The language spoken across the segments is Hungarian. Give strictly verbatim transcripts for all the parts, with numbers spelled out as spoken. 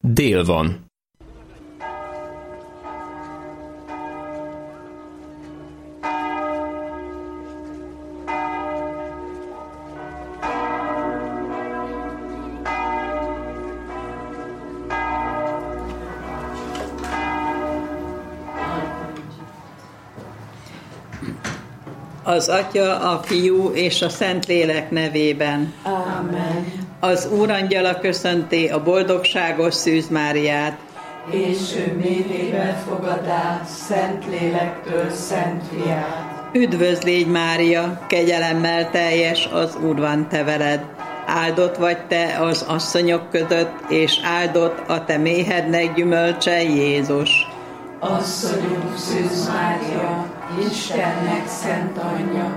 Dél van. Az Atya, a Fiú és a Szentlélek nevében. Amen. Az Úrangyala köszönti a boldogságos Szűz Máriát. És ő mélyében fogadá Szentlélektől Szent Fiát. Üdvözl légy, Mária, kegyelemmel teljes, az Úr van te veled. Áldott vagy te az asszonyok között, és áldott a te méhednek gyümölcse, Jézus. Asszonyunk Szűz Mária, Istennek szent anyja,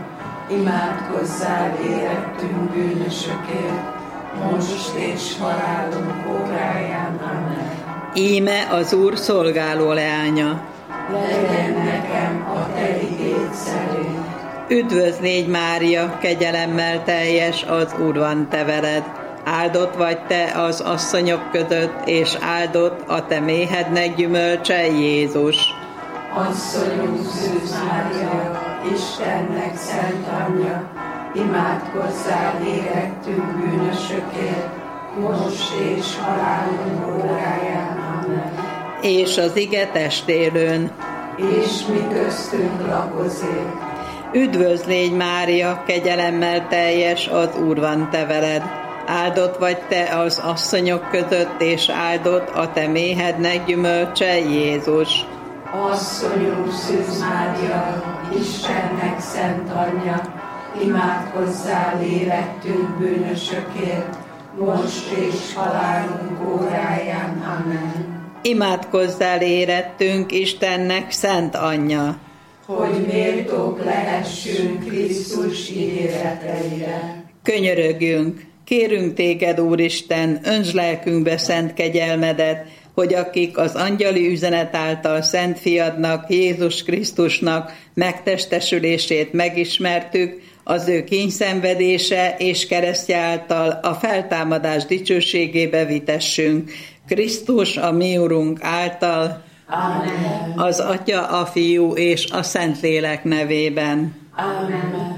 imádkozzál érettünk bűnösökért, most és halálunk óráján. Amen. Íme az Úr szolgáló leánya. Legyen nekem a te igéd szerint. Üdvözl légy, Mária, kegyelemmel teljes, az Úr van te veled. Áldott vagy te az asszonyok között, és áldott a te méhednek gyümölcse, Jézus. Asszonyunk Szűz Mária, Istennek szent anyja, imádkozzál érettünk bűnösökért, most és halálunk óráján. Amen. És az ige testélőn. És mi köztünk lakozik. Üdvözl légy, Mária, kegyelemmel teljes, az Úr van te veled. Áldott vagy te az asszonyok között, és áldott a te méhednek gyümölcse, Jézus. Asszonyunk Szűz Mária, Istennek szent anyja, imádkozzál érettünk bűnösökért, most és halálunk óráján. Amen. Imádkozzál érettünk, Istennek szent anyja, hogy méltók lehessünk Krisztus ígéreteire. Könyörögjünk, kérünk téged, Úristen, öntsd lelkünkbe szent kegyelmedet, hogy akik az angyali üzenet által Szent Fiadnak, Jézus Krisztusnak megtestesülését megismertük, az ő kínyszenvedése és keresztje által a feltámadás dicsőségébe vitessünk. Krisztus, a mi Urunk által, Amen. Az Atya, a Fiú és a Szentlélek nevében. Amen.